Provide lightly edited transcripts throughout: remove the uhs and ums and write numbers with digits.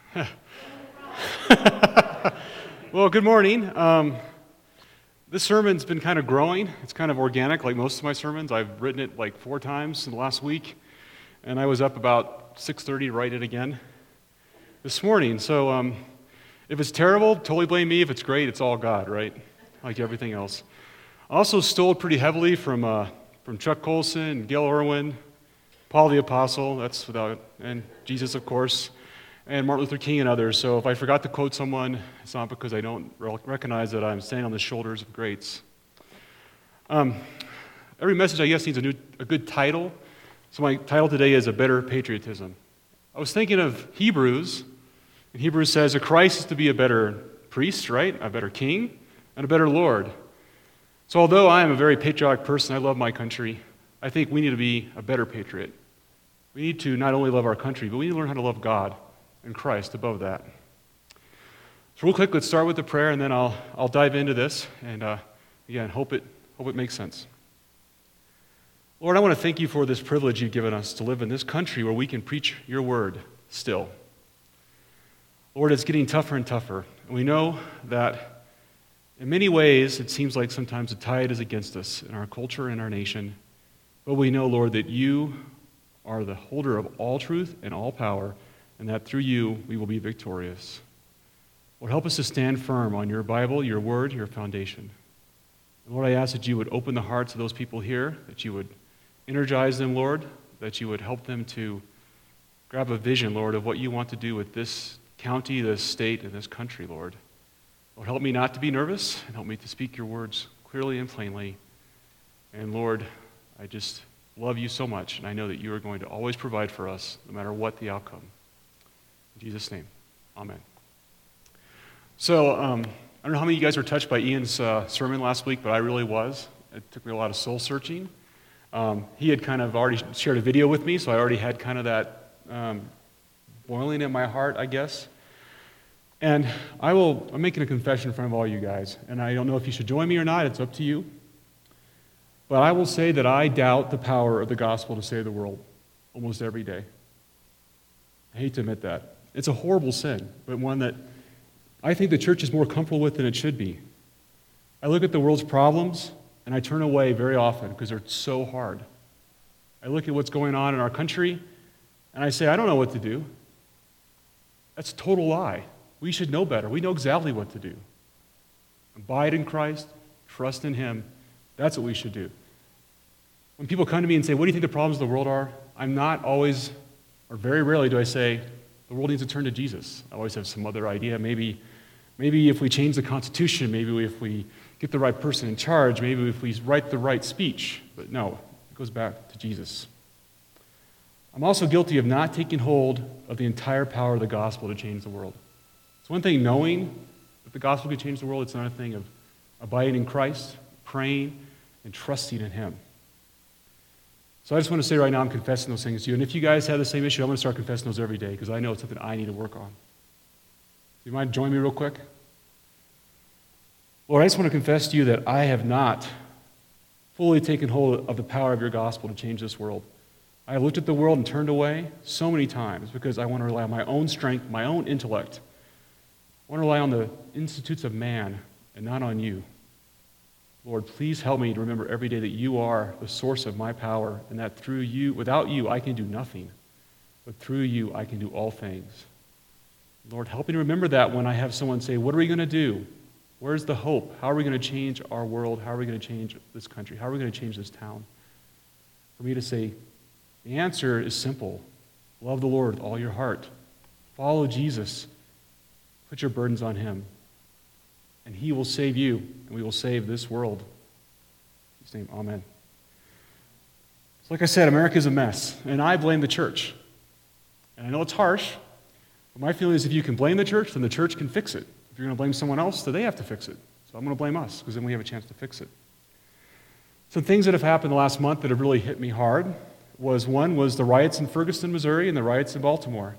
Well, good morning. This sermon's been kind of growing. It's kind of organic, like most of my sermons. I've written it like 4 times in the last week, and I was up about 6:30 to write it again this morning. So if it's terrible, totally blame me. If it's great, it's all God, right? Like everything else. I also stole pretty heavily from Chuck Colson and Gail Irwin, Paul the Apostle, and Jesus, of course, and Martin Luther King and others. So if I forgot to quote someone, it's not because I don't recognize that I'm standing on the shoulders of greats. Every message, I guess, needs a good title. So my title today is A Better Patriotism. I was thinking of Hebrews, and Hebrews says a Christ is to be a better priest, right? A better king, and a better Lord. So although I am a very patriotic person, I love my country, I think we need to be a better patriot. We need to not only love our country, but we need to learn how to love God and Christ above that. So real quick, let's start with the prayer, and then I'll dive into this, and again, hope it makes sense. Lord, I want to thank you for this privilege you've given us to live in this country where we can preach your word still. Lord, it's getting tougher and tougher, and we know that in many ways it seems like sometimes the tide is against us in our culture and our nation, but we know, Lord, that you are the holder of all truth and all power, and that through you we will be victorious. Lord, help us to stand firm on your Bible, your word, your foundation. And Lord, I ask that you would open the hearts of those people here, that you would energize them, Lord, that you would help them to grab a vision, Lord, of what you want to do with this county, this state, and this country, Lord. Lord, help me not to be nervous, and help me to speak your words clearly and plainly. And Lord, I just love you so much, and I know that you are going to always provide for us, no matter what the outcome. In Jesus' name, amen. So, I don't know how many of you guys were touched by Ian's sermon last week, but I really was. It took me a lot of soul searching. He had kind of already shared a video with me, so I already had kind of that boiling in my heart, I guess. And I'm making a confession in front of all you guys, and I don't know if you should join me or not, it's up to you. But I will say that I doubt the power of the gospel to save the world almost every day. I hate to admit that. It's a horrible sin, but one that I think the church is more comfortable with than it should be. I look at the world's problems, and I turn away very often because they're so hard. I look at what's going on in our country, and I say, I don't know what to do. That's a total lie. We should know better. We know exactly what to do. Abide in Christ, trust in Him. That's what we should do. When people come to me and say, what do you think the problems of the world are? I'm not always, or very rarely do I say, the world needs to turn to Jesus. I always have some other idea. Maybe if we change the Constitution, maybe if we get the right person in charge, maybe if we write the right speech. But no, it goes back to Jesus. I'm also guilty of not taking hold of the entire power of the gospel to change the world. It's one thing knowing that the gospel can change the world. It's another thing of abiding in Christ, praying, and trusting in Him. So I just want to say right now I'm confessing those things to you. And if you guys have the same issue, I'm going to start confessing those every day because I know it's something I need to work on. Do you mind joining me real quick? Lord, I just want to confess to you that I have not fully taken hold of the power of your gospel to change this world. I have looked at the world and turned away so many times because I want to rely on my own strength, my own intellect. I want to rely on the institutes of man and not on you. Lord, please help me to remember every day that you are the source of my power and that through you, without you, I can do nothing. But through you, I can do all things. Lord, help me to remember that when I have someone say, what are we going to do? Where's the hope? How are we going to change our world? How are we going to change this country? How are we going to change this town? For me to say, the answer is simple. Love the Lord with all your heart. Follow Jesus. Put your burdens on Him. And He will save you, and we will save this world. In His name, amen. So like I said, America is a mess, and I blame the church. And I know it's harsh, but my feeling is if you can blame the church, then the church can fix it. If you're going to blame someone else, then they have to fix it. So I'm going to blame us, because then we have a chance to fix it. Some things that have happened the last month that have really hit me hard was the riots in Ferguson, Missouri, and the riots in Baltimore.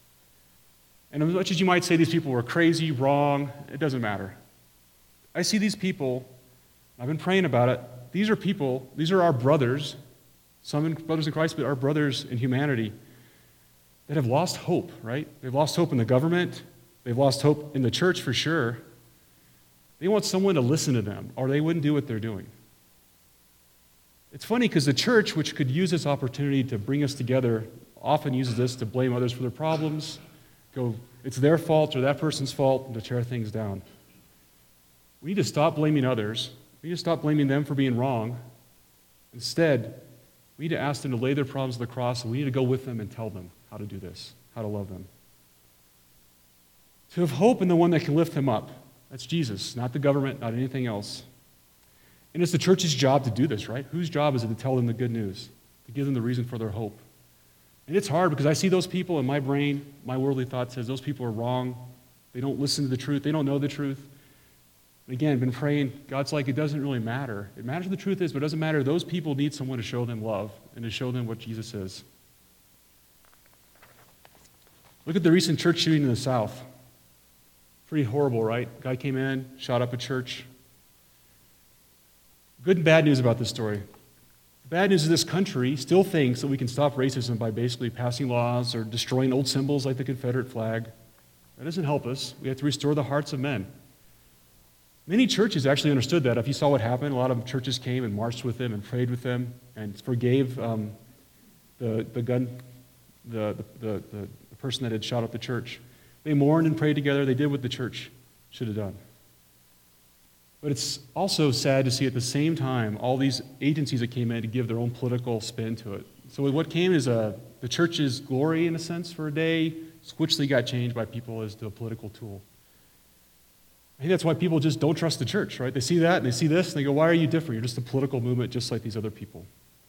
And as much as you might say these people were crazy, wrong, it doesn't matter. I see these people, I've been praying about it, these are our brothers, some brothers in Christ, but our brothers in humanity that have lost hope, right? They've lost hope in the government. They've lost hope in the church for sure. They want someone to listen to them, or they wouldn't do what they're doing. It's funny because the church, which could use this opportunity to bring us together, often uses this to blame others for their problems, go, it's their fault or that person's fault, and to tear things down. We need to stop blaming others. We need to stop blaming them for being wrong. Instead, we need to ask them to lay their problems on the cross, and we need to go with them and tell them how to do this, how to love them. To have hope in the one that can lift them up. That's Jesus, not the government, not anything else. And it's the church's job to do this, right? Whose job is it to tell them the good news, to give them the reason for their hope? And it's hard because I see those people in my brain, my worldly thought says those people are wrong. They don't listen to the truth. They don't know the truth. And again, I've been praying, God's like, it doesn't really matter. It matters what the truth is, but it doesn't matter. Those people need someone to show them love and to show them what Jesus is. Look at the recent church shooting in the South. Pretty horrible, right? Guy came in, shot up a church. Good and bad news about this story. The bad news is this country still thinks that we can stop racism by basically passing laws or destroying old symbols like the Confederate flag. That doesn't help us. We have to restore the hearts of men. Many churches actually understood that. If you saw what happened, a lot of churches came and marched with them and prayed with them and forgave the person that had shot up the church. They mourned and prayed together. They did what the church should have done. But it's also sad to see at the same time all these agencies that came in to give their own political spin to it. So what came is the church's glory, in a sense, for a day, quickly got changed by people as a political tool. I think that's why people just don't trust the church, right? They see that and they see this and they go, why are you different? You're just a political movement just like these other people.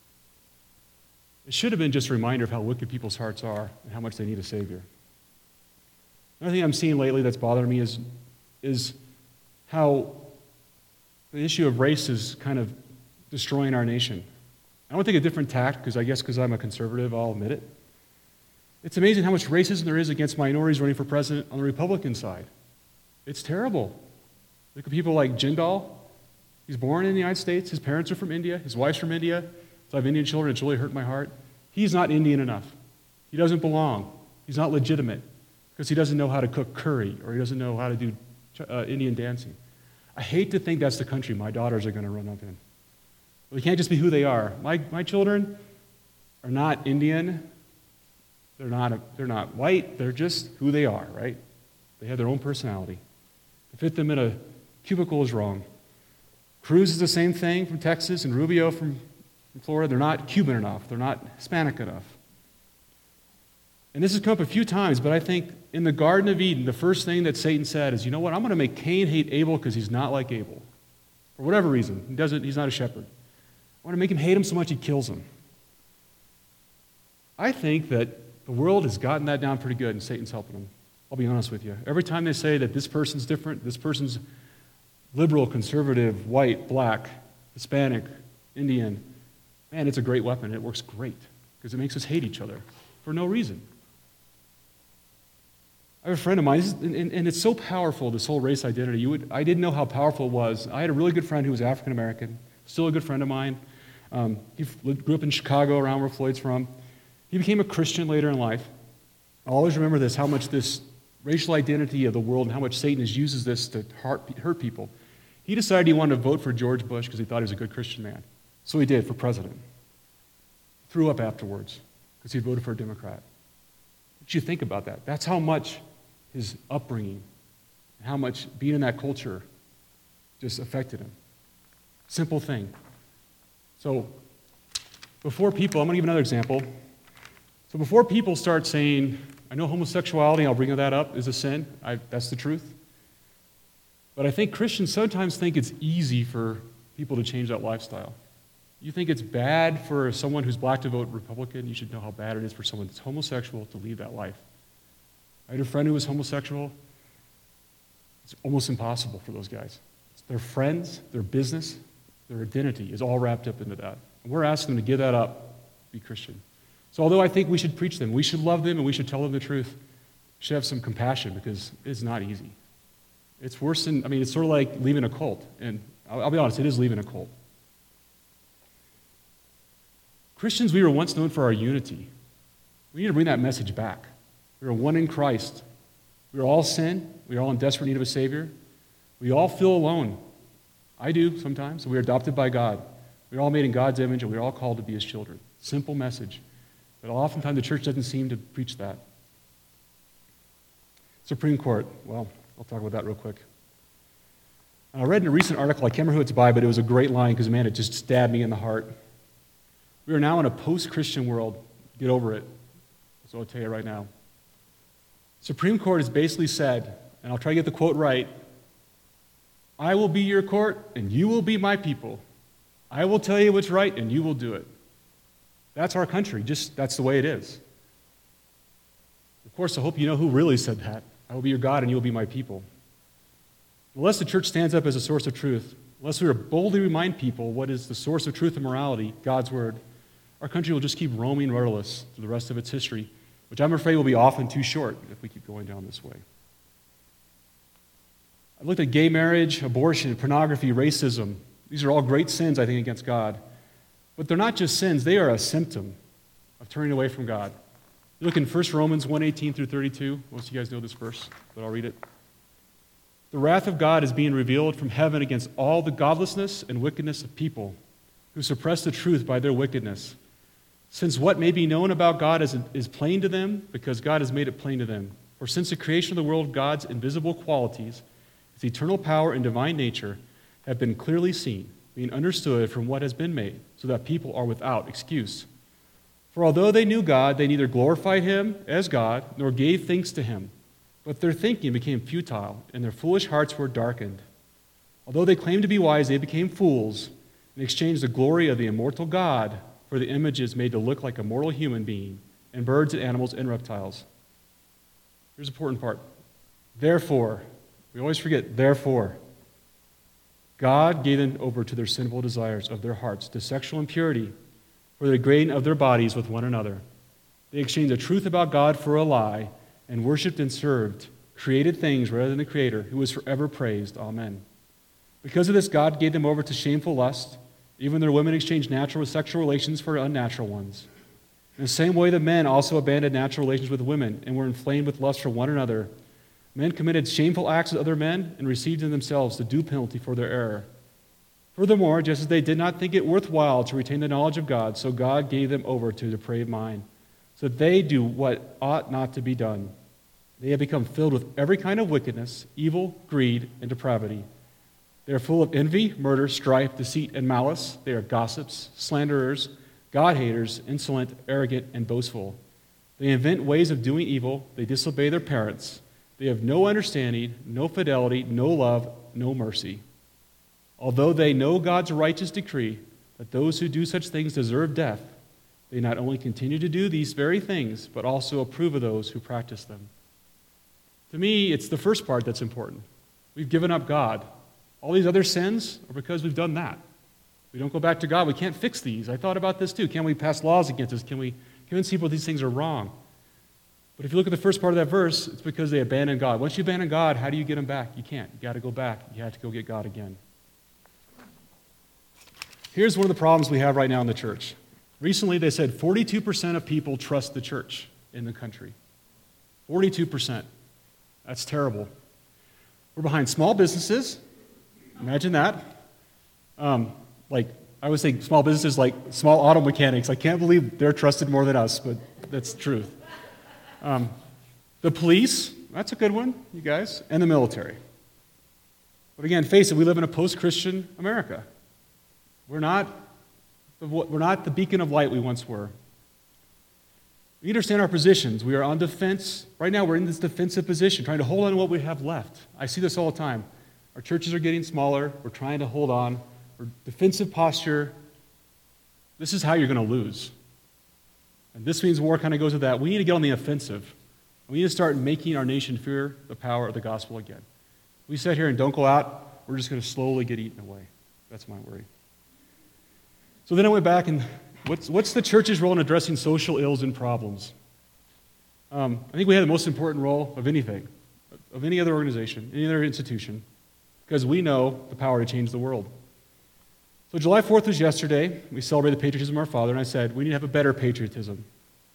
It should have been just a reminder of how wicked people's hearts are and how much they need a Savior. Another thing I'm seeing lately that's bothering me is how the issue of race is kind of destroying our nation. I don't take a different tact because I'm a conservative, I'll admit it. It's amazing how much racism there is against minorities running for president on the Republican side. It's terrible. Look at people like Jindal. He's born in the United States. His parents are from India. His wife's from India. So I have Indian children. It's really hurt my heart. He's not Indian enough. He doesn't belong. He's not legitimate because he doesn't know how to cook curry or he doesn't know how to do Indian dancing. I hate to think that's the country my daughters are going to run up in. They can't just be who they are. My children are not Indian. They're not white. They're just who they are, right? They have their own personality. To fit them in a cubicle is wrong. Cruz is the same thing from Texas, and Rubio from Florida. They're not Cuban enough. They're not Hispanic enough. And this has come up a few times, but I think in the Garden of Eden, the first thing that Satan said is, you know what, I'm going to make Cain hate Abel because he's not like Abel. For whatever reason. He's not a shepherd. I want to make him hate him so much he kills him. I think that the world has gotten that down pretty good, and Satan's helping them. I'll be honest with you. Every time they say that this person's different, this person's liberal, conservative, white, black, Hispanic, Indian, man, it's a great weapon. It works great because it makes us hate each other for no reason. I have a friend of mine, and it's so powerful, this whole race identity. I didn't know how powerful it was. I had a really good friend who was African American, still a good friend of mine. He grew up in Chicago, around where Floyd's from. He became a Christian later in life. I always remember this, how much this racial identity of the world and how much Satan uses this to hurt people. He decided he wanted to vote for George Bush because he thought he was a good Christian man. So he did, for president. Threw up afterwards because he voted for a Democrat. What do you think about that? That's how much his upbringing and how much being in that culture just affected him. Simple thing. So before people, I'm going to give another example. So before people start saying, I know homosexuality, I'll bring that up, is a sin. That's the truth. But I think Christians sometimes think it's easy for people to change that lifestyle. You think it's bad for someone who's black to vote Republican, you should know how bad it is for someone that's homosexual to lead that life. I had a friend who was homosexual. It's almost impossible for those guys. Their friends, their business, their identity is all wrapped up into that. And we're asking them to give that up, be Christian. So although I think we should preach them, we should love them, and we should tell them the truth, we should have some compassion because it's not easy. It's worse than, it's sort of like leaving a cult. And I'll be honest, it is leaving a cult. Christians, we were once known for our unity. We need to bring that message back. We are one in Christ. We are all sin. We are all in desperate need of a Savior. We all feel alone. I do sometimes. We are adopted by God. We are all made in God's image, and we are all called to be His children. Simple message. But oftentimes the church doesn't seem to preach that. Supreme Court. Well, I'll talk about that real quick. I read in a recent article, I can't remember who it's by, but it was a great line because, man, it just stabbed me in the heart. We are now in a post-Christian world. Get over it. So I'll tell you right now. Supreme Court has basically said, and I'll try to get the quote right, I will be your court, and you will be my people. I will tell you what's right, and you will do it. That's our country. Just that's the way it is. Of course, I hope you know who really said that. I will be your God, and you will be my people. Unless the church stands up as a source of truth, unless we boldly remind people what is the source of truth and morality, God's Word, our country will just keep roaming rudderless through the rest of its history, which I'm afraid will be often too short if we keep going down this way. I've looked at gay marriage, abortion, pornography, racism. These are all great sins, I think, against God. But they're not just sins, they are a symptom of turning away from God. You look in 1 Romans 1:18 through 32. Most of you guys know this verse, but I'll read it. The wrath of God is being revealed from heaven against all the godlessness and wickedness of people who suppress the truth by their wickedness. Since what may be known about God is plain to them, because God has made it plain to them. For since the creation of the world, God's invisible qualities, His eternal power and divine nature, have been clearly seen, being understood from what has been made, so that people are without excuse. For although they knew God, they neither glorified Him as God, nor gave thanks to Him. But their thinking became futile, and their foolish hearts were darkened. Although they claimed to be wise, they became fools, and exchanged the glory of the immortal God for the images made to look like a mortal human being, and birds and animals and reptiles. Here's the important part. Therefore, we always forget, therefore, God gave them over to their sinful desires of their hearts, to sexual impurity, for the degrading of their bodies with one another. They exchanged the truth about God for a lie, and worshipped and served created things rather than the Creator, who is forever praised. Amen. Because of this, God gave them over to shameful lust. Even their women exchanged natural sexual relations for unnatural ones. In the same way, the men also abandoned natural relations with women and were inflamed with lust for one another. Men committed shameful acts with other men and received in themselves the due penalty for their error. Furthermore, just as they did not think it worthwhile to retain the knowledge of God, so God gave them over to a depraved mind, so that they do what ought not to be done. They have become filled with every kind of wickedness, evil, greed, and depravity. They are full of envy, murder, strife, deceit, and malice. They are gossips, slanderers, God-haters, insolent, arrogant, and boastful. They invent ways of doing evil. They disobey their parents. They have no understanding, no fidelity, no love, no mercy. Although they know God's righteous decree that those who do such things deserve death, they not only continue to do these very things, but also approve of those who practice them. To me, it's the first part that's important. We've given up God. All these other sins are because we've done that. We don't go back to God. We can't fix these. I thought about this too. Can we pass laws against us? Can we convince people these things are wrong? But if you look at the first part of that verse, it's because they abandoned God. Once you abandon God, how do you get Him back? You can't. You got to go back. You have to go get God again. Here's one of the problems we have right now in the church. Recently, they said 42% of people trust the church in the country. 42%. That's terrible. We're behind small businesses. Imagine that. I would say small businesses like small auto mechanics. I can't believe they're trusted more than us, but that's the truth. The police, that's a good one, you guys, and the military. But again, face it, we live in a post-Christian America. We're not the beacon of light we once were. We understand our positions. We are on defense. Right now, we're in this defensive position, trying to hold on to what we have left. I see this all the time. Our churches are getting smaller. We're trying to hold on. We're defensive posture. This is how you're going to lose. And this means war kind of goes with that. We need to get on the offensive. We need to start making our nation fear the power of the gospel again. We sit here and don't go out, we're just going to slowly get eaten away. That's my worry. So then I went back and what's the church's role in addressing social ills and problems? I think we have the most important role of anything, of any other organization, any other institution, because we know the power to change the world. So July 4th was yesterday. We celebrated the patriotism of our father, and I said, we need to have a better patriotism.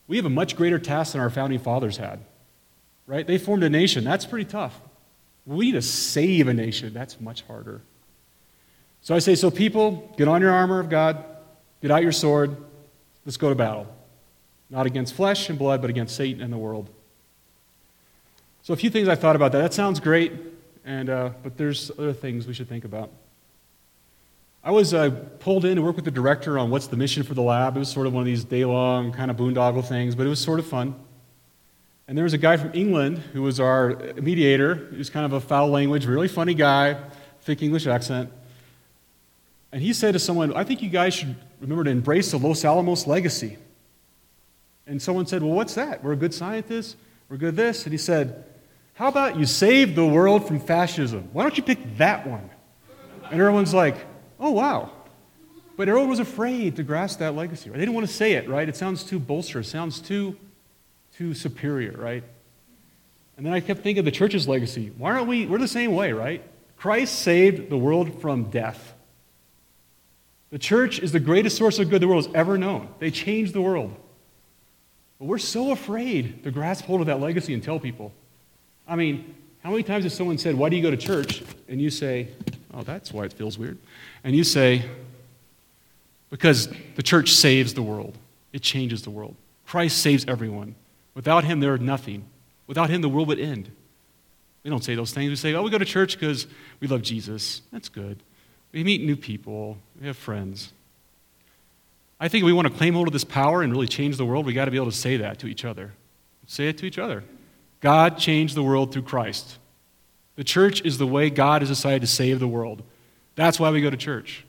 We have a much greater task than our founding fathers had, right? They formed a nation. That's pretty tough. We need to save a nation. That's much harder. So I say, so people, get on your armor of God, get out your sword, let's go to battle. Not against flesh and blood, but against Satan and the world. So a few things I thought about that. That sounds great, but there's other things we should think about. I was pulled in to work with the director on what's the mission for the lab. It was sort of one of these day-long kind of boondoggle things, but it was sort of fun. And there was a guy from England who was our mediator. He was kind of a foul language, really funny guy, thick English accent. And he said to someone, I think you guys should remember to embrace the Los Alamos legacy. And someone said, well, what's that? We're a good scientist. We're good at this. And he said, how about you save the world from fascism? Why don't you pick that one? And everyone's like, oh, wow. But everyone was afraid to grasp that legacy. Right? They didn't want to say it, right? It sounds too bolsterous. It sounds too superior, right? And then I kept thinking of the church's legacy. Why aren't we're the same way, right? Christ saved the world from death. The church is the greatest source of good the world has ever known. They changed the world. But we're so afraid to grasp hold of that legacy and tell people. I mean, how many times has someone said, why do you go to church? And you say, oh, that's why it feels weird. And you say, because the church saves the world. It changes the world. Christ saves everyone. Without him, there is nothing. Without him, the world would end. We don't say those things. We say, oh, we go to church because we love Jesus. That's good. We meet new people. We have friends. I think if we want to claim hold of this power and really change the world, we got to be able to say that to each other. Say it to each other. God changed the world through Christ. The church is the way God has decided to save the world. That's why we go to church.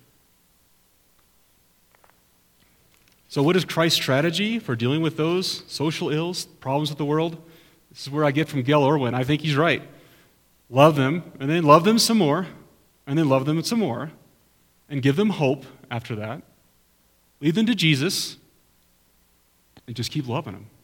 So what is Christ's strategy for dealing with those social ills, problems with the world? This is where I get from Gail Irwin. I think he's right. Love them, and then love them some more, and then love them some more, and give them hope after that. Lead them to Jesus, and just keep loving them.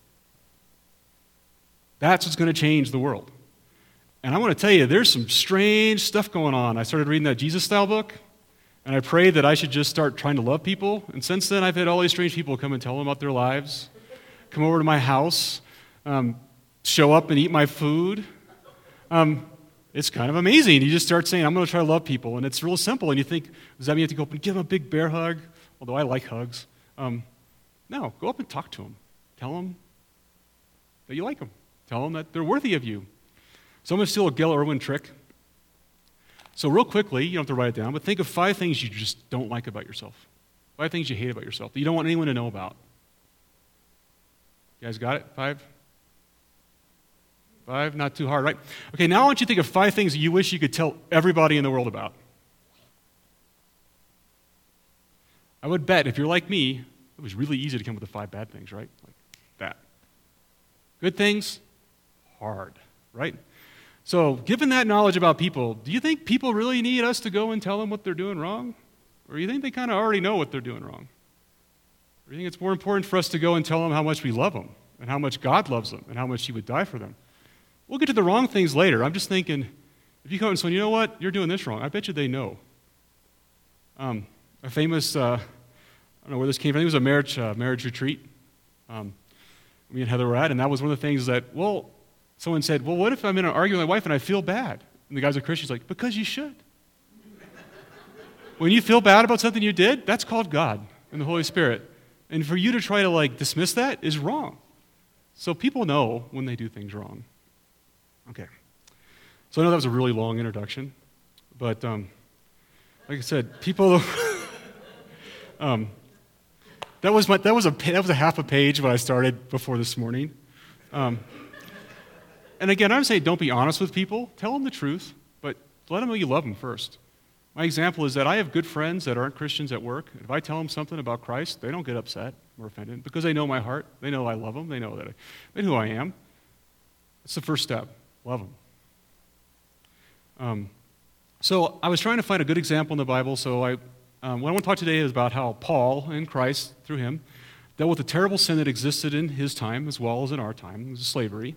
That's what's going to change the world. And I want to tell you, there's some strange stuff going on. I started reading that Jesus-style book, and I prayed that I should just start trying to love people. And since then, I've had all these strange people come and tell them about their lives, come over to my house, show up and eat my food. It's kind of amazing. You just start saying, I'm going to try to love people. And it's real simple. And you think, does that mean you have to go up and give them a big bear hug? Although I like hugs. No, go up and talk to them. Tell them that you like them. Tell them that they're worthy of you. So I'm going to steal a Gail Irwin trick. So real quickly, you don't have to write it down, but think of 5 things you just don't like about yourself. 5 things you hate about yourself that you don't want anyone to know about. You guys got it? 5? 5? Not too hard, right? Okay, now I want you to think of 5 things that you wish you could tell everybody in the world about. I would bet if you're like me, it was really easy to come up with the 5 bad things, right? Like that. Good things, hard, right? So, given that knowledge about people, do you think people really need us to go and tell them what they're doing wrong? Or do you think they kind of already know what they're doing wrong? Or do you think it's more important for us to go and tell them how much we love them, and how much God loves them, and how much he would die for them? We'll get to the wrong things later. I'm just thinking, if you come and say, you know what, you're doing this wrong, I bet you they know. A famous, I don't know where this came from, it was a marriage retreat. Me and Heather were at, and that was one of the things that, someone said, well, what if I'm in an argument with my wife and I feel bad? And the guy's a Christian. He's like, because you should. When you feel bad about something you did, that's called God and the Holy Spirit. And for you to try to dismiss that is wrong. So people know when they do things wrong. Okay. So I know that was a really long introduction, but like I said, people. That was a half a page when I started before this morning. And again, I'm saying don't be honest with people. Tell them the truth, but let them know you love them first. My example is that I have good friends that aren't Christians at work. If I tell them something about Christ, they don't get upset or offended because they know my heart. They know I love them. They know who I am. That's the first step. Love them. So I was trying to find a good example in the Bible. So what I want to talk today is about how Paul, in Christ, through him, dealt with the terrible sin that existed in his time as well as in our time. It was slavery.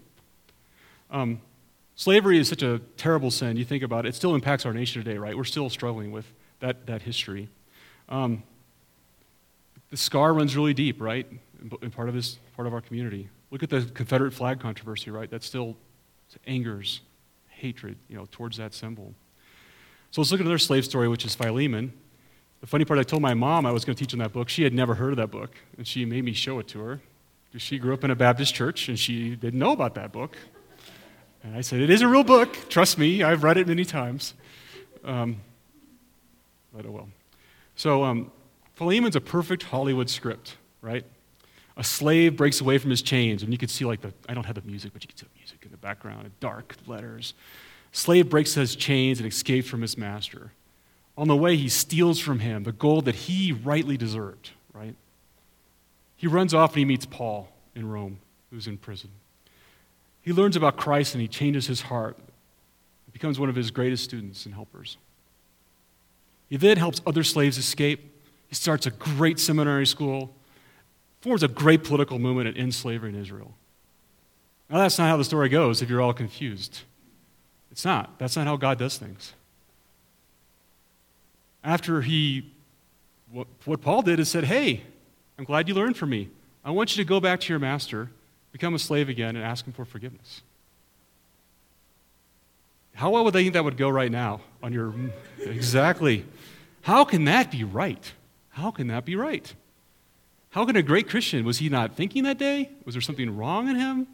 Slavery is such a terrible sin. You think about it, it still impacts our nation today, right? We're still struggling with that history. The scar runs really deep, right? and part of our community. Look at the Confederate flag controversy, right? That still angers, hatred, towards that symbol. So let's look at another slave story, which is Philemon. The funny part, I told my mom I was going to teach on that book. She had never heard of that book, and she made me show it to her. She grew up in a Baptist church, and she didn't know about that book. And I said, it is a real book. Trust me, I've read it many times. But oh well. So Philemon's a perfect Hollywood script, right? A slave breaks away from his chains, and you can see I don't have the music, but you can see the music in the background, dark letters. Slave breaks his chains and escapes from his master. On the way, he steals from him the gold that he rightly deserved, right? He runs off and he meets Paul in Rome, who's in prison. He learns about Christ and he changes his heart. He becomes one of his greatest students and helpers. He then helps other slaves escape. He starts a great seminary school, forms a great political movement and ends slavery in Israel. Now, that's not how the story goes if you're all confused. It's not. That's not how God does things. After what Paul did is said, hey, I'm glad you learned from me. I want you to go back to your master, become a slave again, and ask him for forgiveness. How well would they think that would go right now on your... Exactly. How can that be right? How can that be right? How can a great Christian, was he not thinking that day? Was there something wrong in him?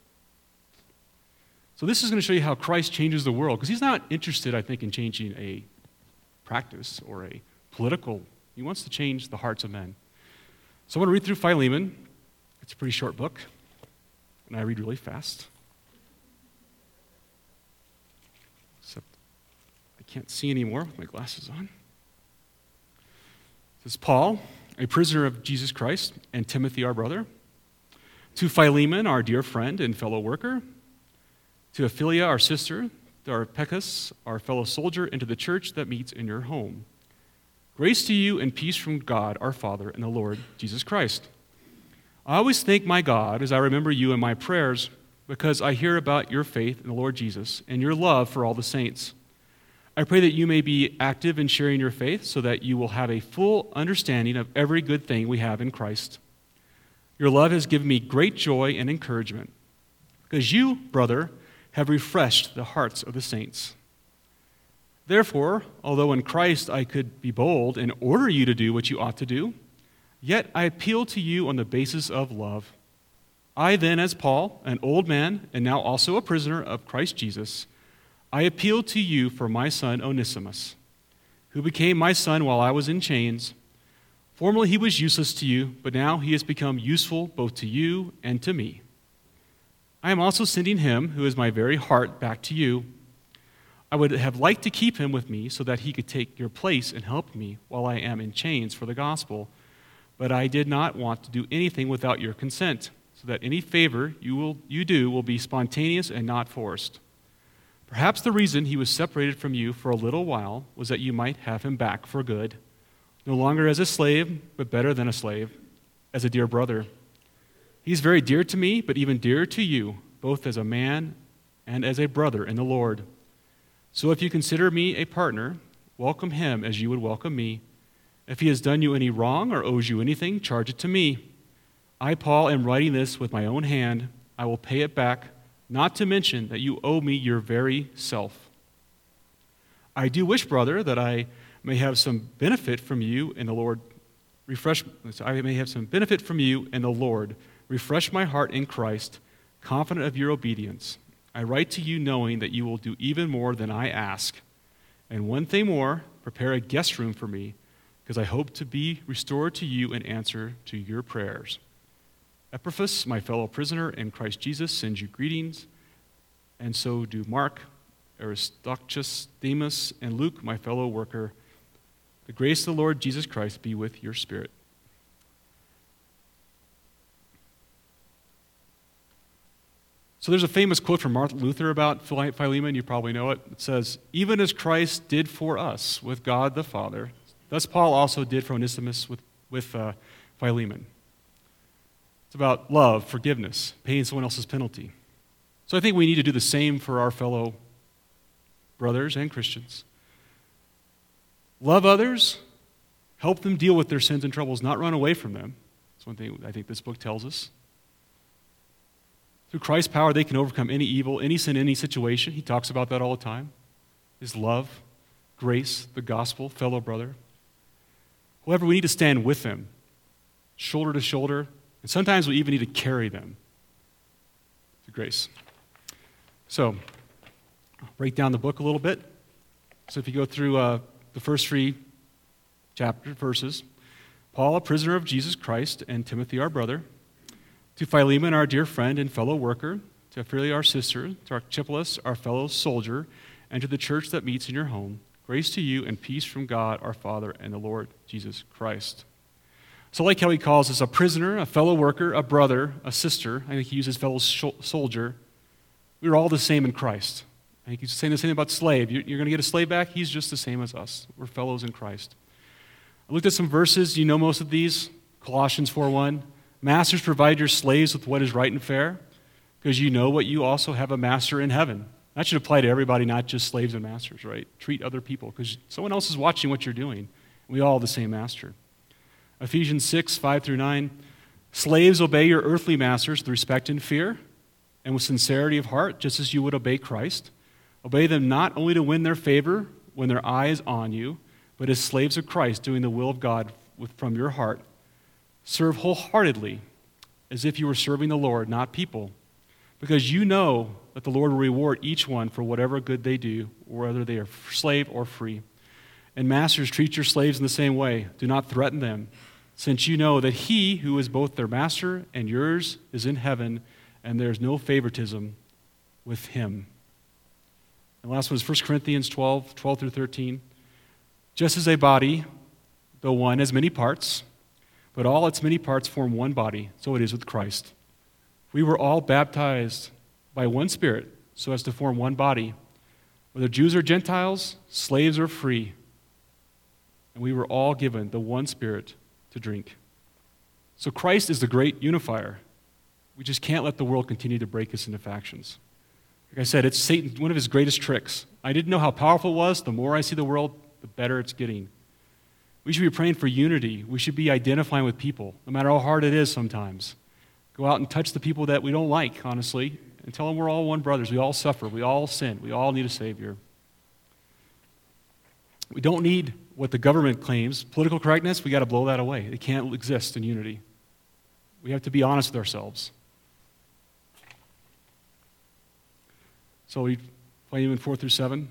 So this is going to show you how Christ changes the world, because he's not interested, I think, in changing a practice or a political. He wants to change the hearts of men. So I want to read through Philemon. It's a pretty short book, and I read really fast. Except I can't see anymore with my glasses on. This is Paul, a prisoner of Jesus Christ, and Timothy, our brother. To Philemon, our dear friend and fellow worker. To Apphia, our sister. To Archippus, our fellow soldier, and to the church that meets in your home. Grace to you and peace from God, our Father, and the Lord Jesus Christ. I always thank my God as I remember you in my prayers, because I hear about your faith in the Lord Jesus and your love for all the saints. I pray that you may be active in sharing your faith so that you will have a full understanding of every good thing we have in Christ. Your love has given me great joy and encouragement, because you, brother, have refreshed the hearts of the saints. Therefore, although in Christ I could be bold and order you to do what you ought to do, yet I appeal to you on the basis of love. I then, as Paul, an old man and now also a prisoner of Christ Jesus, I appeal to you for my son Onesimus, who became my son while I was in chains. Formerly he was useless to you, but now he has become useful both to you and to me. I am also sending him, who is my very heart, back to you. I would have liked to keep him with me so that he could take your place and help me while I am in chains for the gospel, but I did not want to do anything without your consent, so that any favor you do will be spontaneous and not forced. Perhaps the reason he was separated from you for a little while was that you might have him back for good, no longer as a slave, but better than a slave, as a dear brother. He is very dear to me, but even dearer to you, both as a man and as a brother in the Lord. So if you consider me a partner, welcome him as you would welcome me. If he has done you any wrong or owes you anything, charge it to me. I, Paul, am writing this with my own hand. I will pay it back, not to mention that you owe me your very self. I do wish, brother, that I may have some benefit from you in the Lord. I may have some benefit from you in the Lord. Refresh my heart in Christ, confident of your obedience. I write to you knowing that you will do even more than I ask. And one thing more, prepare a guest room for me, because I hope to be restored to you in answer to your prayers. Epaphras, my fellow prisoner in Christ Jesus, sends you greetings, and so do Mark, Aristarchus, Demas, and Luke, my fellow worker. The grace of the Lord Jesus Christ be with your spirit. So there's a famous quote from Martin Luther about Philemon. You probably know it. It says, even as Christ did for us with God the Father, thus Paul also did for Onesimus with Philemon. It's about love, forgiveness, paying someone else's penalty. So I think we need to do the same for our fellow brothers and Christians. Love others, help them deal with their sins and troubles, not run away from them, That's one thing I think this book tells us. Through Christ's power, they can overcome any evil, any sin, any situation. He talks about that all the time. His love, grace, the gospel, fellow brother. However, we need to stand with them, shoulder to shoulder, and sometimes we even need to carry them to grace. So, I'll break down the book a little bit. So if you go through the first 3 verses, Paul, a prisoner of Jesus Christ, and Timothy, our brother, to Philemon, our dear friend and fellow worker, to Apphia, our sister, to Archippus, our fellow soldier, and to the church that meets in your home, grace to you and peace from God, our Father, and the Lord Jesus Christ. So I like how he calls us a prisoner, a fellow worker, a brother, a sister. I think he uses fellow soldier. We're all the same in Christ. I think he's saying the same about slave. You're going to get a slave back? He's just the same as us. We're fellows in Christ. I looked at some verses. You know most of these. Colossians 4:1. Masters, provide your slaves with what is right and fair, because you know what you also have a master in heaven. That should apply to everybody, not just slaves and masters, right? Treat other people, because someone else is watching what you're doing. We all have the same master. Ephesians 6:5-9. Slaves, obey your earthly masters with respect and fear, and with sincerity of heart, just as you would obey Christ. Obey them not only to win their favor when their eye is on you, but as slaves of Christ, doing the will of God from your heart. Serve wholeheartedly, as if you were serving the Lord, not people, because you know that the Lord will reward each one for whatever good they do, whether they are slave or free. And masters, treat your slaves in the same way. Do not threaten them, since you know that he who is both their master and yours is in heaven, and there is no favoritism with him. And the last one is 1 Corinthians 12:12-13. Just as a body, though one, has many parts, but all its many parts form one body, so it is with Christ. We were all baptized by one Spirit, so as to form one body, whether Jews or Gentiles, slaves or free. And we were all given the one Spirit to drink. So Christ is the great unifier. We just can't let the world continue to break us into factions. Like I said, it's Satan, one of his greatest tricks. I didn't know how powerful it was. The more I see the world, the better it's getting. We should be praying for unity. We should be identifying with people, no matter how hard it is sometimes. Go out and touch the people that we don't like, honestly, and tell them we're all one brothers. We all suffer. We all sin. We all need a Savior. We don't need what the government claims. Political correctness, we got to blow that away. It can't exist in unity. We have to be honest with ourselves. So we play in 4-7.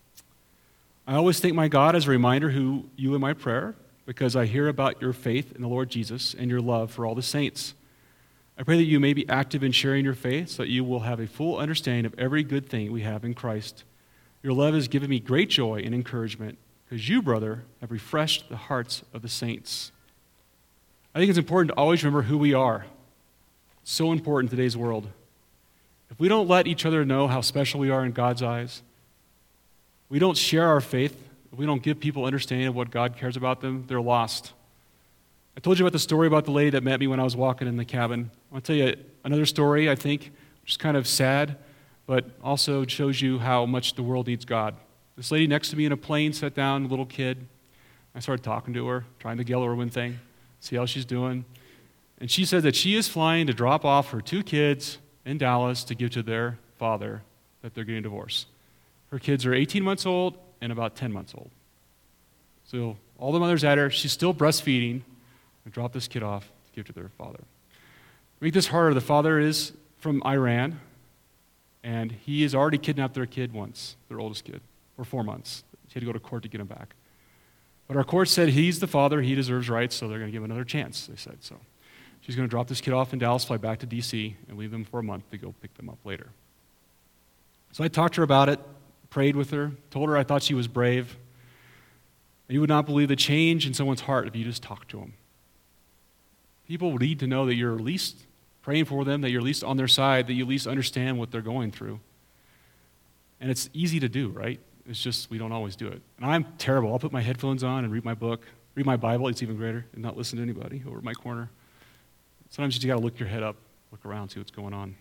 I always thank my God as a reminder who you in my prayer, because I hear about your faith in the Lord Jesus and your love for all the saints. I pray that you may be active in sharing your faith so that you will have a full understanding of every good thing we have in Christ. Your love has given me great joy and encouragement, because you, brother, have refreshed the hearts of the saints. I think it's important to always remember who we are. It's so important in today's world. If we don't let each other know how special we are in God's eyes, we don't share our faith, if we don't give people understanding of what God cares about them, they're lost. I told you about the story about the lady that met me when I was walking in the cabin. I want to tell you another story, I think, which is kind of sad, but also shows you how much the world needs God. This lady next to me in a plane sat down, a little kid. I started talking to her, trying to get her one thing, see how she's doing. And she said that she is flying to drop off her 2 kids in Dallas to give to their father, that they're getting a divorce. Her kids are 18 months old and about 10 months old. So all the mothers at her, she's still breastfeeding, and drop this kid off to give to their father. To make this harder, the father is from Iran, and he has already kidnapped their kid once, their oldest kid, for 4 months. She had to go to court to get him back. But our court said he's the father, he deserves rights, so they're going to give him another chance, they said. So she's going to drop this kid off in Dallas, fly back to D.C., and leave them for a month to go pick them up later. So I talked to her about it, prayed with her, told her I thought she was brave. And you would not believe the change in someone's heart if you just talked to them. People need to know that you're at least praying for them, that you're at least on their side, that you at least understand what they're going through. And it's easy to do, right? It's just we don't always do it. And I'm terrible. I'll put my headphones on and read my book, read my Bible, it's even greater, and not listen to anybody over my corner. Sometimes you just got to look your head up, look around, see what's going on.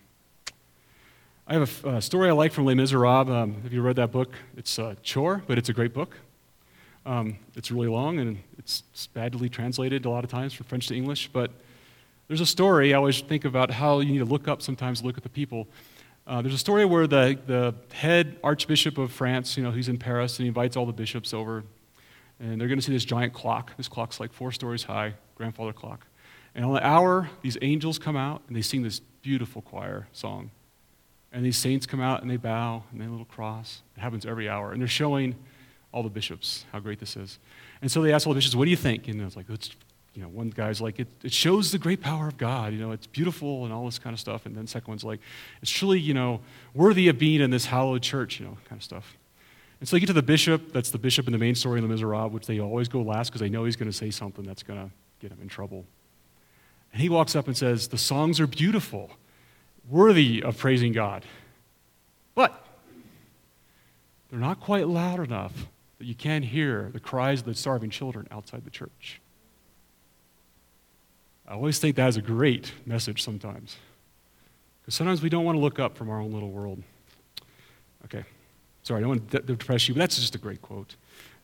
I have a story I like from Les Miserables. Have you read that book? It's a chore, but it's a great book. It's really long, and it's badly translated a lot of times from French to English, but There's a story, I always think about how you need to look up sometimes, look at the people. There's a story where the head archbishop of France, he's in Paris, and he invites all the bishops over, and they're going to see this giant clock. This clock's like 4 stories high, grandfather clock. And on the hour, these angels come out, and they sing this beautiful choir song. And these saints come out, and they bow, and they have a little cross. It happens every hour. And they're showing all the bishops how great this is. And so they ask all the bishops, what do you think? And it's like, one guy's like, it shows the great power of God. It's beautiful and all this kind of stuff. And then the second one's like, it's truly, worthy of being in this hallowed church, kind of stuff. And so they get to the bishop. That's the bishop in the main story in Les Miserables, which they always go last because they know he's going to say something that's going to get him in trouble. And he walks up and says, the songs are beautiful, worthy of praising God. But they're not quite loud enough that you can't hear the cries of the starving children outside the church. I always think that is a great message sometimes. Because sometimes we don't want to look up from our own little world. Okay. Sorry, I don't want to depress you, but that's just a great quote.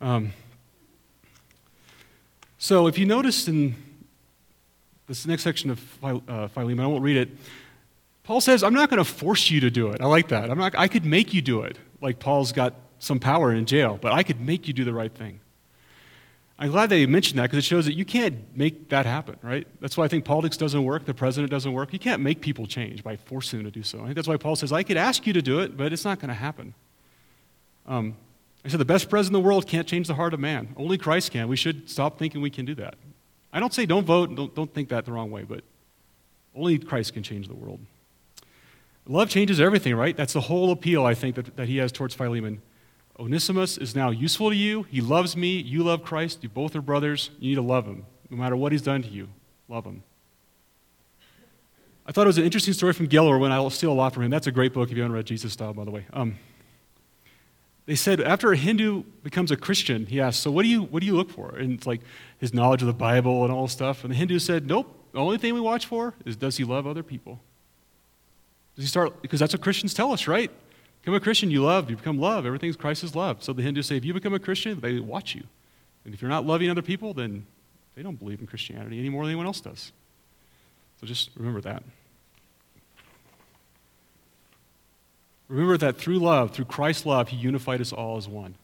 So if you notice in this next section of Philemon, I won't read it, Paul says, I'm not going to force you to do it. I like that. I could make you do it. Like Paul's got some power in jail, but I could make you do the right thing. I'm glad they mentioned that because it shows that you can't make that happen, right? That's why I think politics doesn't work, the president doesn't work. You can't make people change by forcing them to do so. I think that's why Paul says, I could ask you to do it, but it's not going to happen. I said the best president in the world can't change the heart of man. Only Christ can. We should stop thinking we can do that. I don't say don't vote, don't think that the wrong way, but only Christ can change the world. Love changes everything, right? That's the whole appeal, I think, that he has towards Philemon. Onesimus is now useful to you. He loves me. You love Christ. You both are brothers. You need to love him. No matter what he's done to you, love him. I thought it was an interesting story from Geller when I'll steal a lot from him. That's a great book if you haven't read Jesus Style, by the way. They said after a Hindu becomes a Christian, he asked, so what do you look for? And it's like his knowledge of the Bible and all this stuff. And the Hindu said, nope, the only thing we watch for is does he love other people? Does he start, because that's what Christians tell us, right? Become a Christian, you become love. Everything's Christ is love. So the Hindus say, if you become a Christian, they watch you. And if you're not loving other people, then they don't believe in Christianity any more than anyone else does. So just remember that. Remember that through love, through Christ's love, he unified us all as one.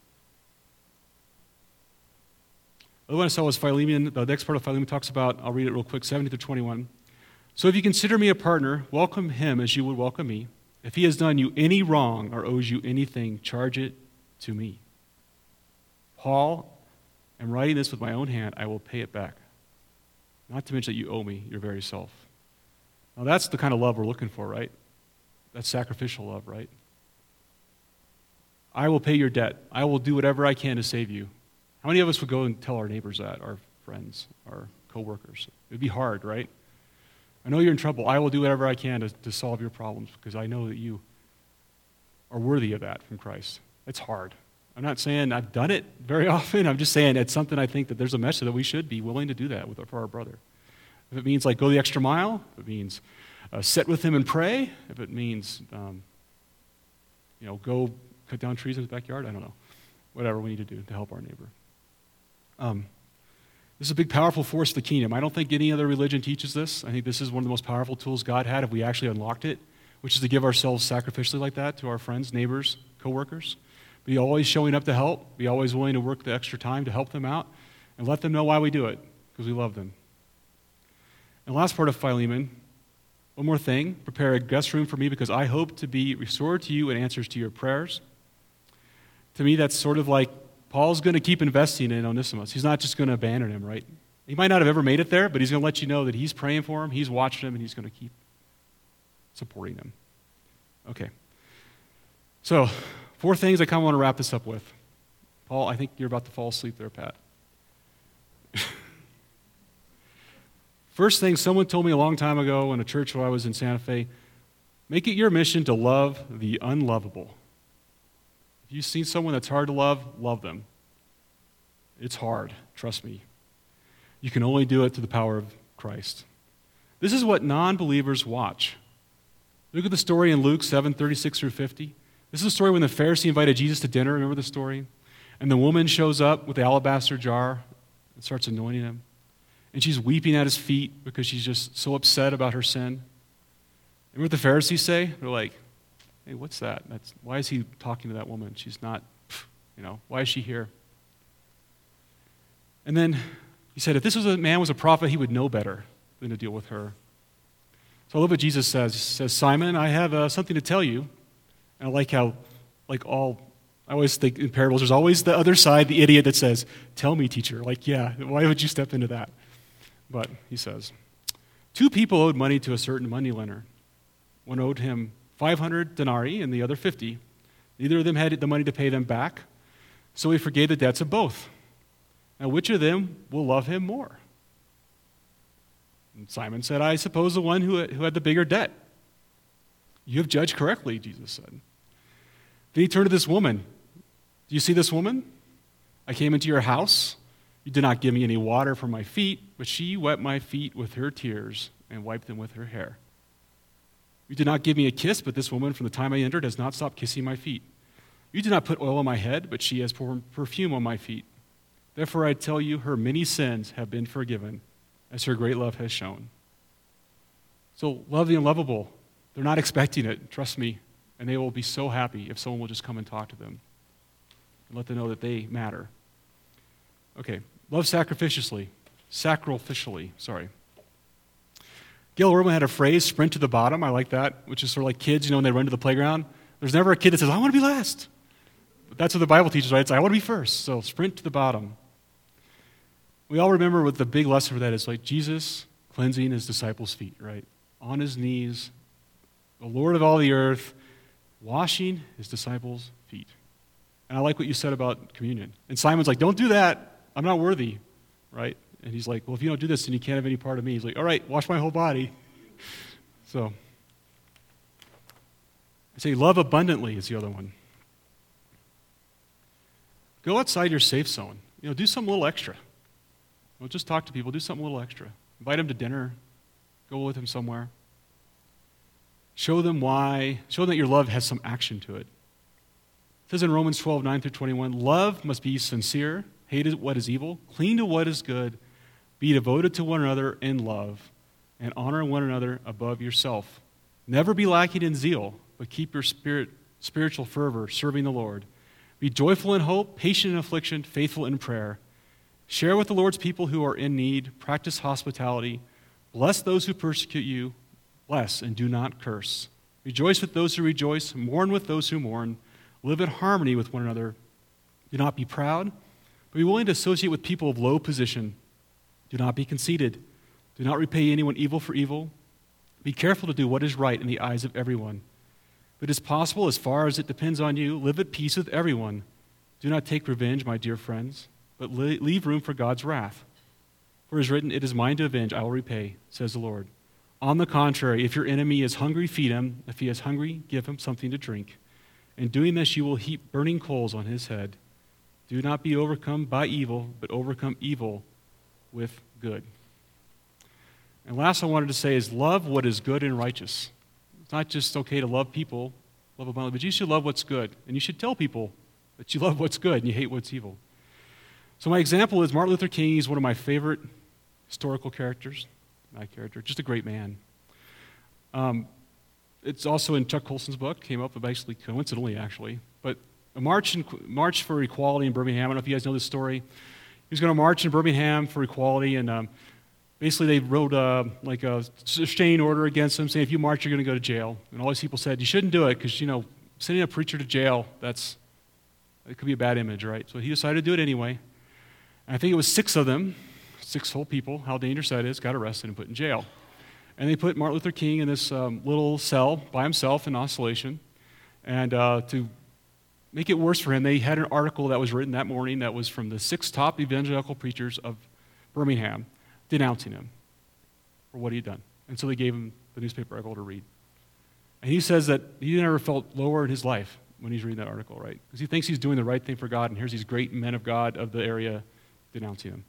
The other one I saw was Philemon. The next part of Philemon talks about, I'll read it real quick, 70 to 21. So if you consider me a partner, welcome him as you would welcome me. If he has done you any wrong or owes you anything, charge it to me. Paul, I'm writing this with my own hand. I will pay it back. Not to mention that you owe me your very self. Now that's the kind of love we're looking for, right? That's sacrificial love, right? I will pay your debt. I will do whatever I can to save you. How many of us would go and tell our neighbors that, our friends, our coworkers? It would be hard, right? I know you're in trouble. I will do whatever I can to solve your problems because I know that you are worthy of that from Christ. It's hard. I'm not saying I've done it very often. I'm just saying it's something I think that there's a message that we should be willing to do that for our brother. If it means go the extra mile, if it means sit with him and pray, if it means go cut down trees in his backyard, I don't know. Whatever we need to do to help our neighbor. This is a big, powerful force of the kingdom. I don't think any other religion teaches this. I think this is one of the most powerful tools God had if we actually unlocked it, which is to give ourselves sacrificially like that to our friends, neighbors, coworkers. Be always showing up to help. Be always willing to work the extra time to help them out and let them know why we do it, because we love them. And the last part of Philemon, one more thing. Prepare a guest room for me because I hope to be restored to you in answers to your prayers. To me, that's sort of like Paul's going to keep investing in Onesimus. He's not just going to abandon him, right? He might not have ever made it there, but he's going to let you know that he's praying for him, he's watching him, and he's going to keep supporting him. Okay. So, 4 things I kind of want to wrap this up with. Paul, I think you're about to fall asleep there, Pat. First thing, someone told me a long time ago in a church where I was in Santa Fe, make it your mission to love the unlovable. If you've seen someone that's hard to love them. It's hard, trust me. You can only do it through the power of Christ. This is what non-believers watch. Look at the story in Luke 7:36 through 50. This is a story when the Pharisee invited Jesus to dinner. Remember the story? And the woman shows up with the alabaster jar and starts anointing him. and she's weeping at his feet because she's just so upset about her sin. And what the Pharisees say? They're like, hey, what's that? Why is he talking to that woman? She's not, why is she here? And then he said, if this man was a prophet, he would know better than to deal with her. So I love what Jesus says. He says, Simon, I have something to tell you. And I like how, I always think in parables, there's always the other side, the idiot that says, tell me, teacher. Why would you step into that? But he says, 2 people owed money to a certain moneylender. One owed him 500 denarii and the other 50. Neither of them had the money to pay them back, so he forgave the debts of both. Now, which of them will love him more? And Simon said, I suppose the one who had the bigger debt. You have judged correctly, Jesus said. Then he turned to this woman. Do you see this woman? I came into your house. You did not give me any water for my feet, but she wet my feet with her tears and wiped them with her hair. You did not give me a kiss, but this woman from the time I entered has not stopped kissing my feet. You did not put oil on my head, but she has poured perfume on my feet. Therefore I tell you, her many sins have been forgiven, as her great love has shown. So love the unlovable. They're not expecting it, trust me, and they will be so happy if someone will just come and talk to them and let them know that they matter. Okay, love sacrificially. Gail Orman had a phrase, sprint to the bottom. I like that, which is sort of like kids, when they run to the playground. There's never a kid that says, I want to be last. But that's what the Bible teaches, right? It's, I want to be first, so sprint to the bottom. We all remember what the big lesson for that is, like Jesus cleansing his disciples' feet, right? On his knees, the Lord of all the earth, washing his disciples' feet. And I like what you said about communion. And Simon's like, don't do that. I'm not worthy, right? And he's like, well, if you don't do this, then you can't have any part of me. He's like, all right, wash my whole body. So, I say love abundantly is the other one. Go outside your safe zone. Do something a little extra. Don't just talk to people. Do something a little extra. Invite them to dinner. Go with them somewhere. Show them why. Show them that your love has some action to it. It says in Romans 12:9-21, love must be sincere, hate what is evil, cling to what is good, be devoted to one another in love, and honor one another above yourself. Never be lacking in zeal, but keep your spiritual fervor serving the Lord. Be joyful in hope, patient in affliction, faithful in prayer. Share with the Lord's people who are in need. Practice hospitality. Bless those who persecute you. Bless and do not curse. Rejoice with those who rejoice. Mourn with those who mourn. Live in harmony with one another. Do not be proud, but be willing to associate with people of low position. Do not be conceited. Do not repay anyone evil for evil. Be careful to do what is right in the eyes of everyone. If it is possible, as far as it depends on you, live at peace with everyone. Do not take revenge, my dear friends, but leave room for God's wrath. For it is written, it is mine to avenge, I will repay, says the Lord. On the contrary, if your enemy is hungry, feed him. If he is hungry, give him something to drink. In doing this, you will heap burning coals on his head. Do not be overcome by evil, but overcome evil with good. And last I wanted to say is love what is good and righteous. It's not just okay to love people, love abundantly, but you should love what's good. And you should tell people that you love what's good and you hate what's evil. So my example is Martin Luther King. He's one of my favorite historical characters. Just a great man. It's also in Chuck Colson's book, came up basically coincidentally, actually. But a march for equality in Birmingham. I don't know if you guys know this story. He was going to march in Birmingham for equality, and basically they wrote a restraining order against him, saying if you march, you're going to go to jail. And all these people said, you shouldn't do it, because, sending a preacher to jail, it could be a bad image, right? So he decided to do it anyway. And I think it was 6 of them, 6 whole people, how dangerous that is, got arrested and put in jail. And they put Martin Luther King in this little cell by himself in isolation. And to make it worse for him, they had an article that was written that morning that was from the 6 top evangelical preachers of Birmingham denouncing him for what he'd done. And so they gave him the newspaper article to read. And he says that he never felt lower in his life when he's reading that article, right? Because he thinks he's doing the right thing for God, and here's these great men of God of the area denouncing him.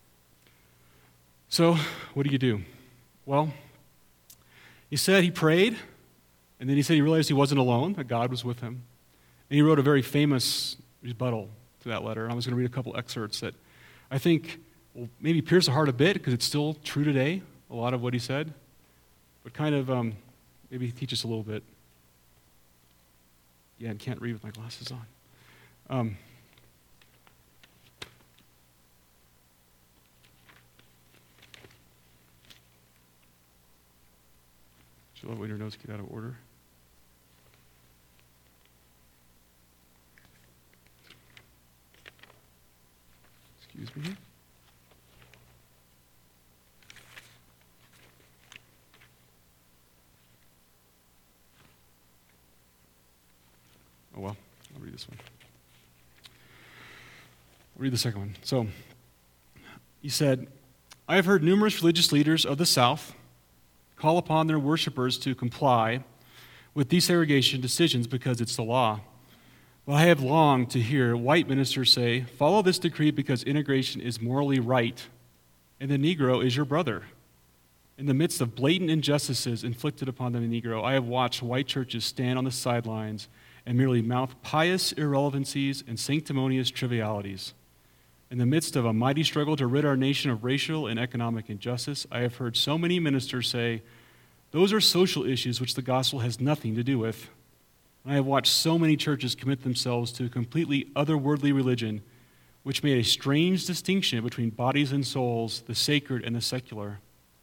So, what do you do? Well, he said he prayed, and then he said he realized he wasn't alone, that God was with him. And he wrote a very famous rebuttal to that letter. And I was going to read a couple excerpts that I think will maybe pierce the heart a bit because it's still true today, a lot of what he said, but kind of maybe teach us a little bit. Yeah, I can't read with my glasses on. She'll let your notes get out of order. Excuse me. Oh, well, I'll read this one. I'll read the second one. So, he said, I have heard numerous religious leaders of the South call upon their worshipers to comply with desegregation decisions because it's the law. But I have longed to hear white ministers say, follow this decree because integration is morally right, and the Negro is your brother. In the midst of blatant injustices inflicted upon the Negro, I have watched white churches stand on the sidelines and merely mouth pious irrelevancies and sanctimonious trivialities. In the midst of a mighty struggle to rid our nation of racial and economic injustice, I have heard so many ministers say, those are social issues which the gospel has nothing to do with. And I have watched so many churches commit themselves to a completely otherworldly religion, which made a strange distinction between bodies and souls, the sacred and the secular.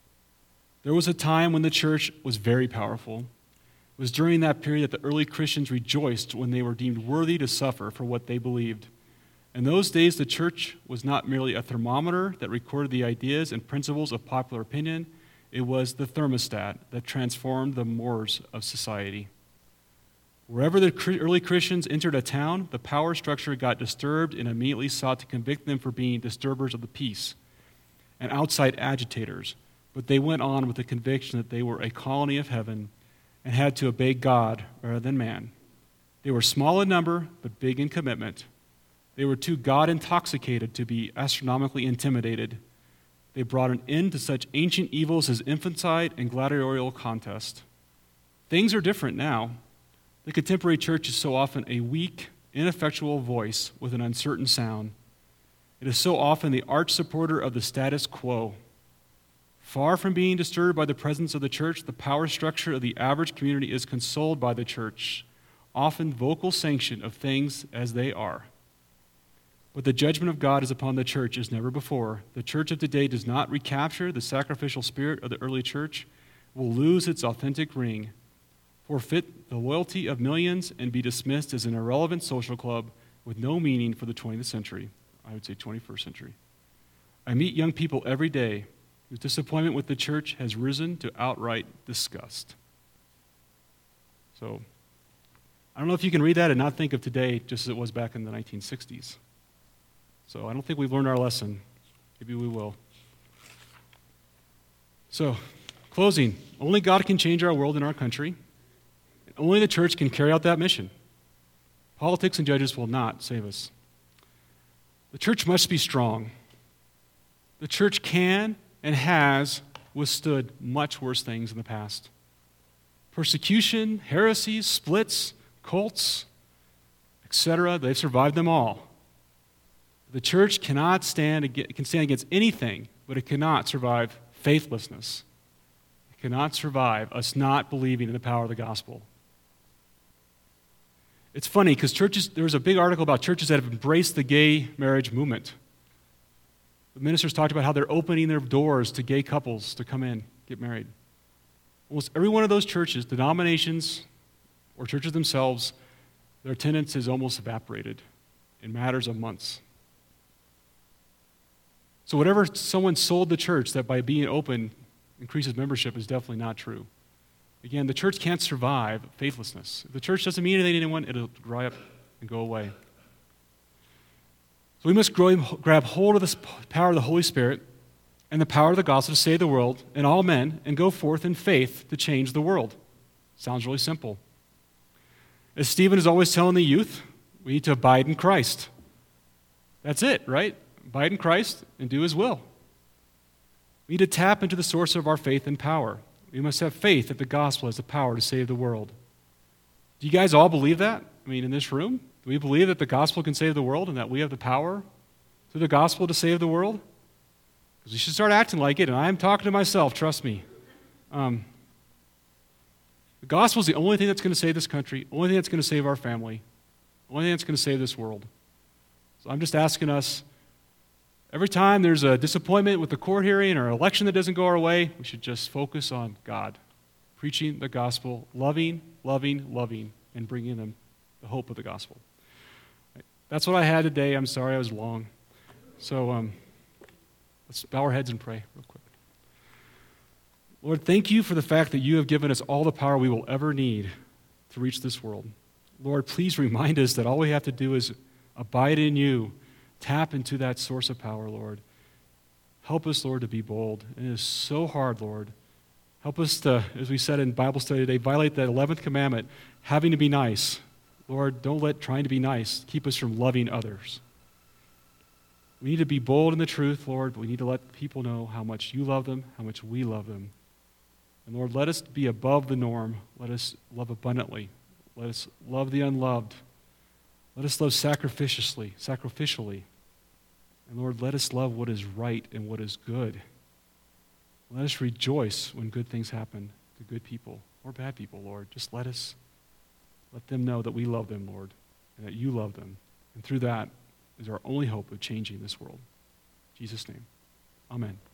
There was a time when the church was very powerful. It was during that period that the early Christians rejoiced when they were deemed worthy to suffer for what they believed. In those days, the church was not merely a thermometer that recorded the ideas and principles of popular opinion. It was the thermostat that transformed the mores of society. Wherever the early Christians entered a town, the power structure got disturbed and immediately sought to convict them for being disturbers of the peace and outside agitators. But they went on with the conviction that they were a colony of heaven and had to obey God rather than man. They were small in number, but big in commitment. They were too God-intoxicated to be astronomically intimidated. They brought an end to such ancient evils as infanticide and gladiatorial contest. Things are different now. The contemporary church is so often a weak, ineffectual voice with an uncertain sound. It is so often the arch supporter of the status quo. Far from being disturbed by the presence of the church, the power structure of the average community is consoled by the church, often vocal sanction of things as they are. But the judgment of God is upon the church as never before. The church of today does not recapture the sacrificial spirit of the early church, will lose its authentic ring, forfeit the loyalty of millions, and be dismissed as an irrelevant social club with no meaning for the 20th century. I would say 21st century. I meet young people every day whose disappointment with the church has risen to outright disgust. So, I don't know if you can read that and not think of today just as it was back in the 1960s. So I don't think we've learned our lesson. Maybe we will. So, closing. Only God can change our world and our country. Only the church can carry out that mission. Politics and judges will not save us. The church must be strong. The church can and has withstood much worse things in the past. Persecution, heresies, splits, cults, etc., they've survived them all. The church can stand against anything, but it cannot survive faithlessness. It cannot survive us not believing in the power of the gospel. It's funny because there was a big article about churches that have embraced the gay marriage movement. The ministers talked about how they're opening their doors to gay couples to come in, get married. Almost every one of those churches, denominations or churches themselves, their attendance has almost evaporated in matters of months. So whatever someone sold the church that by being open increases membership is definitely not true. Again, the church can't survive faithlessness. If the church doesn't mean anything to anyone, it'll dry up and go away. So we must grab hold of the power of the Holy Spirit and the power of the gospel to save the world and all men and go forth in faith to change the world. Sounds really simple. As Stephen is always telling the youth, we need to abide in Christ. That's it, right? Abide in Christ and do His will. We need to tap into the source of our faith and power. We must have faith that the gospel has the power to save the world. Do you guys all believe that? I mean, in this room? Do we believe that the gospel can save the world and that we have the power through the gospel to save the world? Because we should start acting like it, and I'm talking to myself, trust me. The gospel is the only thing that's going to save this country, only thing that's going to save our family, only thing that's going to save this world. So I'm just asking us, every time there's a disappointment with the court hearing or an election that doesn't go our way, we should just focus on God, preaching the gospel, loving, and bringing them the hope of the gospel. That's what I had today. I'm sorry I was long. So let's bow our heads and pray real quick. Lord, thank you for the fact that you have given us all the power we will ever need to reach this world. Lord, please remind us that all we have to do is abide in you, tap into that source of power, Lord. Help us, Lord, to be bold. It is so hard, Lord. Help us to, as we said in Bible study today, violate that 11th commandment, having to be nice. Lord, don't let trying to be nice keep us from loving others. We need to be bold in the truth, Lord, but we need to let people know how much you love them, how much we love them. And Lord, let us be above the norm. Let us love abundantly. Let us love the unloved. Let us love sacrificially. And Lord, let us love what is right and what is good. Let us rejoice when good things happen to good people or bad people, Lord. Just let them know that we love them, Lord, and that you love them. And through that is our only hope of changing this world. In Jesus' name, amen.